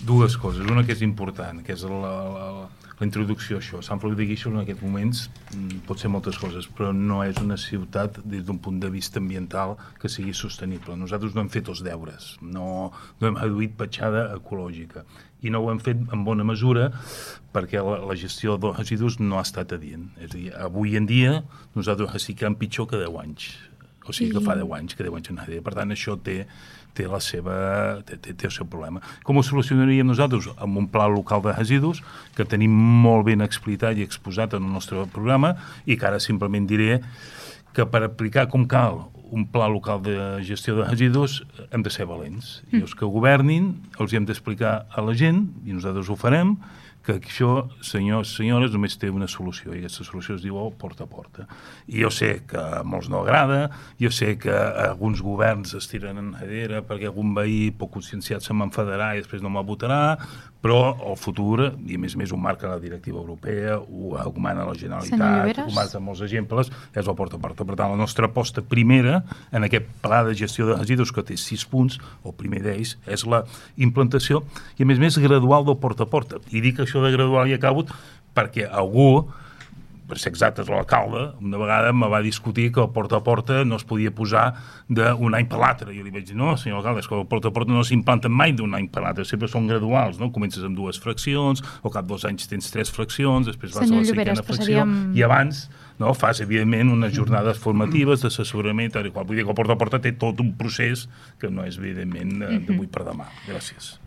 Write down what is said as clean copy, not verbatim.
Dues coses. Una que és important, que és la introducció a això. Sant Feliu de Guíxols en aquests moments pot ser moltes coses, però no és una ciutat des d'un punt de vista ambiental que sigui sostenible. Nosaltres no hem fet els deures, no hem reduït petjada ecològica i no ho hem fet en bona mesura perquè la gestió dels residus no ha estat adient. És a dir, avui en dia nosaltres reciclem pitjor que 10 anys. O sigui que fa 10 anys, enrere. Per tant, això té el seu problema. Com ho solucionaríem nosaltres? Amb un pla local de residus que tenim molt ben explicat i exposat en el nostre programa i que ara simplement diré que per aplicar com cal un pla local de gestió de residus hem de ser valents. I els que governin els hi hem d'explicar a la gent, i nosaltres ho farem, que això, senyors, senyores, només té una solució, i aquesta solució es diu porta a porta. I jo sé que a molts no agrada, jo sé que alguns governs es tiren enrere perquè algun veí poc conscienciat se m'enfadarà i després no me'l votarà, però el futur, i a més ho marca la directiva europea, ho recomana la Generalitat, ho marca molts exemples, és el porta a porta. Per tant, la nostra aposta primera en aquest pla de gestió de residus, que té 6 punts, el primer d'ells és la implantació, i a més gradual del porta a porta. I dic això de gradual i acabo perquè algú, per ser exactes, l'alcalde, una vegada me va discutir que el porta a porta no es podia posar d'un any per l'altre. Jo li vaig dir, no, senyor alcalde, és que el porta a porta no s'implanten mai d'un any per l'altre, sempre són graduals, no? Comences amb 2 fraccions, al cap d'2 anys tens 3 fraccions, després vas a la 5a fracció, i abans fas, evidentment, unes jornades formatives d'assessorament, tal i qual. Vull dir que el porta a porta té tot un procés que no és, evidentment, d'avui per demà. Gràcies.